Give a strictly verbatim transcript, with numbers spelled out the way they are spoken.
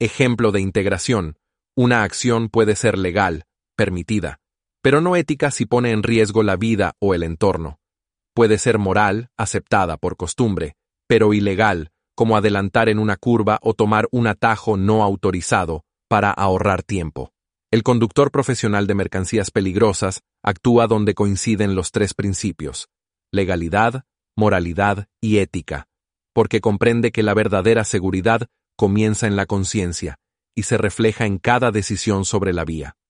Ejemplo de integración. Una acción puede ser legal, permitida, pero no ética si pone en riesgo la vida o el entorno. Puede ser moral, aceptada por costumbre, pero ilegal, como adelantar en una curva o tomar un atajo no autorizado para ahorrar tiempo. El conductor profesional de mercancías peligrosas actúa donde coinciden los tres principios: legalidad, moralidad y ética, porque comprende que la verdadera seguridad comienza en la conciencia y se refleja en cada decisión sobre la vía.